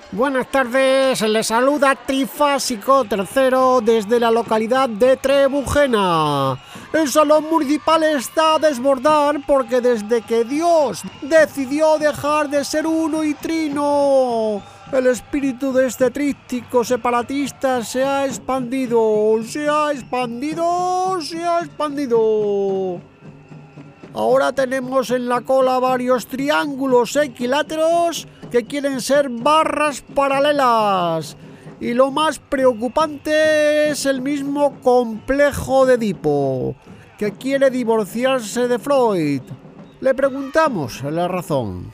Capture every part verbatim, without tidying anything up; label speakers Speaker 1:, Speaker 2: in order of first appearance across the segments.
Speaker 1: Buenas tardes, les saluda Trifásico tercero desde la localidad de Trebujena. El salón municipal está a desbordar porque desde que Dios decidió dejar de ser uno y trino, el espíritu de este tríptico separatista se ha expandido, se ha expandido, se ha expandido. Ahora tenemos en la cola varios triángulos equiláteros que quieren ser barras paralelas. Y lo más preocupante es el mismo complejo de Edipo, que quiere divorciarse de Freud. Le preguntamos la razón.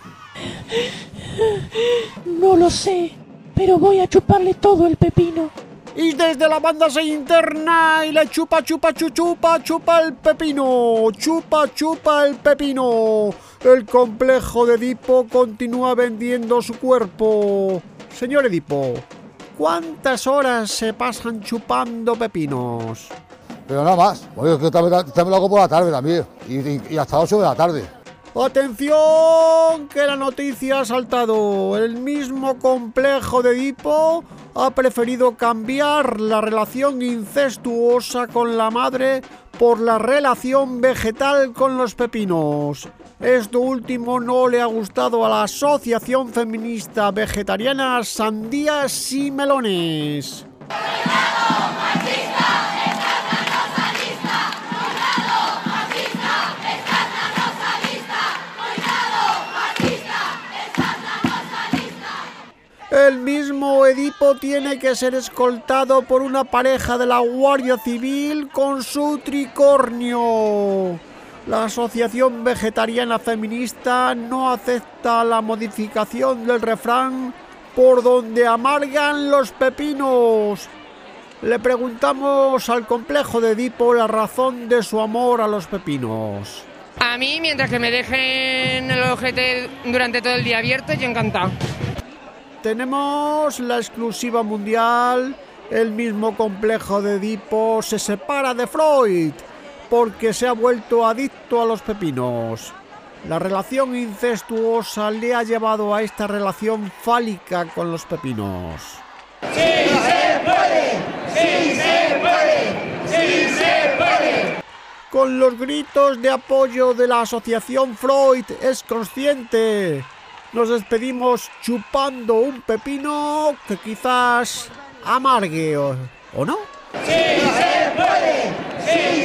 Speaker 2: No lo sé, pero voy a chuparle todo el pepino.
Speaker 1: Y desde la banda se interna y le chupa, chupa, chu, chupa, chupa el pepino, chupa, chupa el pepino. El complejo de Edipo continúa vendiendo su cuerpo. Señor Edipo, ¿cuántas horas se pasan chupando pepinos?
Speaker 3: Pero nada más, oye, que también, también lo hago por la tarde también, y, y, y hasta ocho de la tarde.
Speaker 1: ¡Atención! Que la noticia ha saltado. El mismo complejo de Edipo ha preferido cambiar la relación incestuosa con la madre por la relación vegetal con los pepinos. Esto último no le ha gustado a la Asociación Feminista Vegetariana Sandías y Melones. El mismo Edipo tiene que ser escoltado por una pareja de la Guardia Civil con su tricornio. La Asociación Vegetariana Feminista no acepta la modificación del refrán por donde amargan los pepinos. Le preguntamos al complejo de Edipo la razón de su amor a los pepinos.
Speaker 4: A mí, mientras que me dejen el ojete durante todo el día abierto, yo encantado.
Speaker 1: Tenemos la exclusiva mundial. El mismo complejo de Edipo se separa de Freud porque se ha vuelto adicto a los pepinos. La relación incestuosa le ha llevado a esta relación fálica con los pepinos.
Speaker 5: ¡Sí se puede! ¡Sí se puede! ¡Sí se puede!
Speaker 1: Con los gritos de apoyo de la Asociación Freud es consciente. Nos despedimos chupando un pepino que quizás amargue, ¿o, ¿o no?
Speaker 5: ¡Sí se puede! ¡Sí